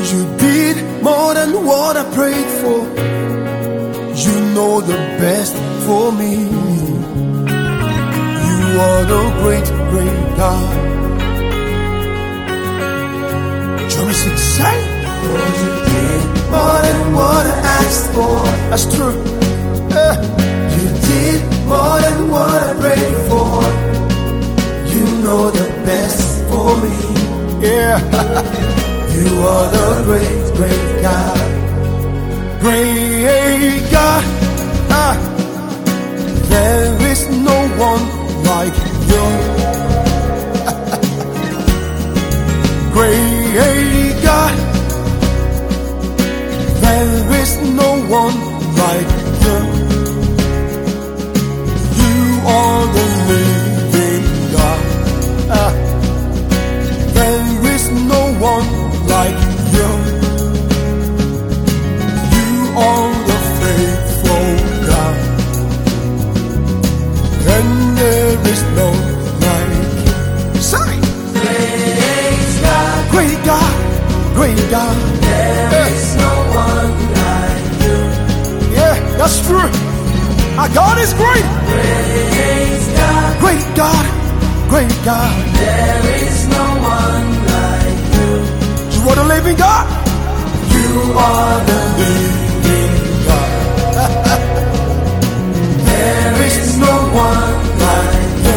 You did more than what I prayed for. You know the best for me. You are the great, great God. Johnny said, say, oh, you did more than what I asked for. That's true. You did more than what I prayed for. You know the best for me. Yeah. You are the great, great God. Great God. There is no one like you. Great God. There is no one like you. You are the living God. There is no one like you. You are the faithful God. And there is no like you. Say, great God, great God, great God. There is no one like you. Yeah, that's true. Our God is great. Great God, great God, great God. There is no one like you. You are the living God. You are the living God. There is no one like you.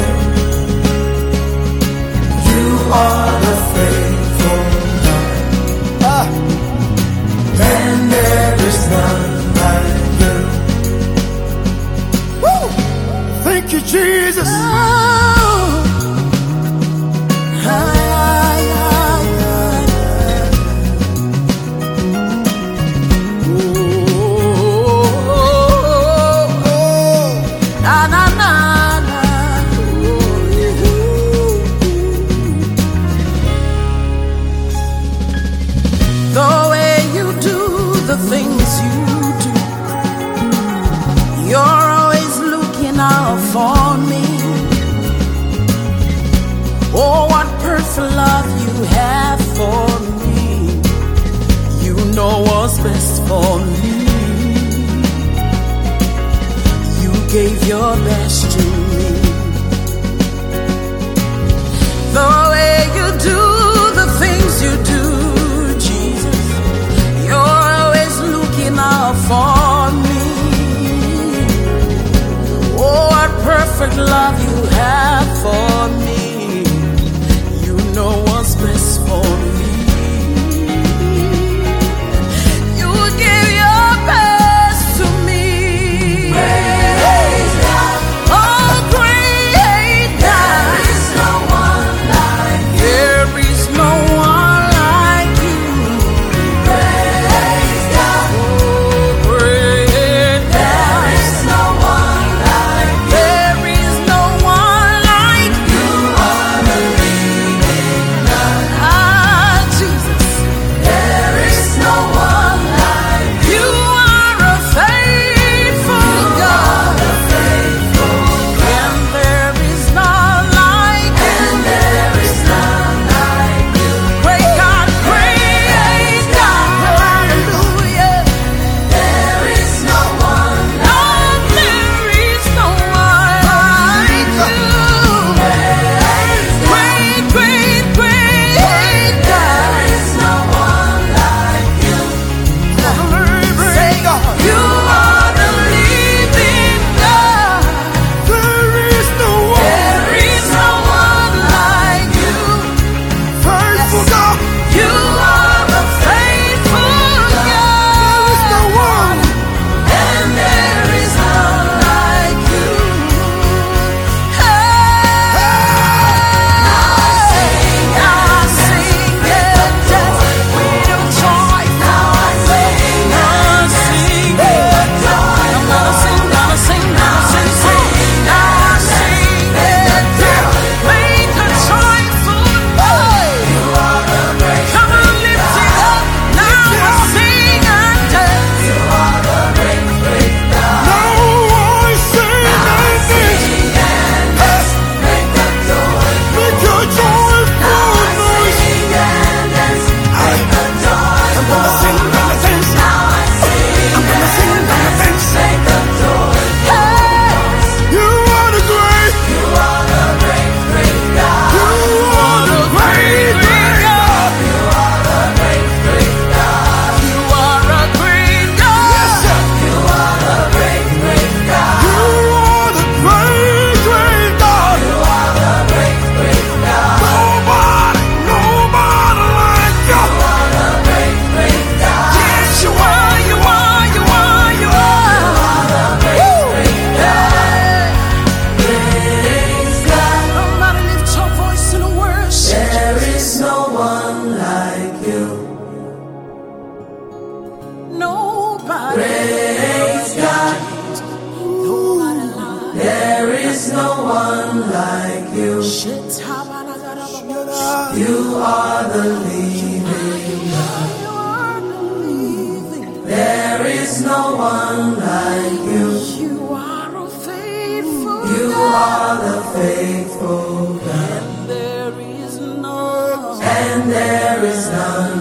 You are the faithful God. And there is none like you. Woo! Thank you, Jesus. Things you do, you're always looking out for me. Oh, what perfect love you have for me. You know what's best for me. You gave your best to me. The way you do the things you do, Jesus, you're out for me. Oh, what perfect love you have for me. You know what's best for me. You give your best to me. Praise God. Oh, You are the living God. There is no one like you. You are a faithful God. You are the faithful God. And there is none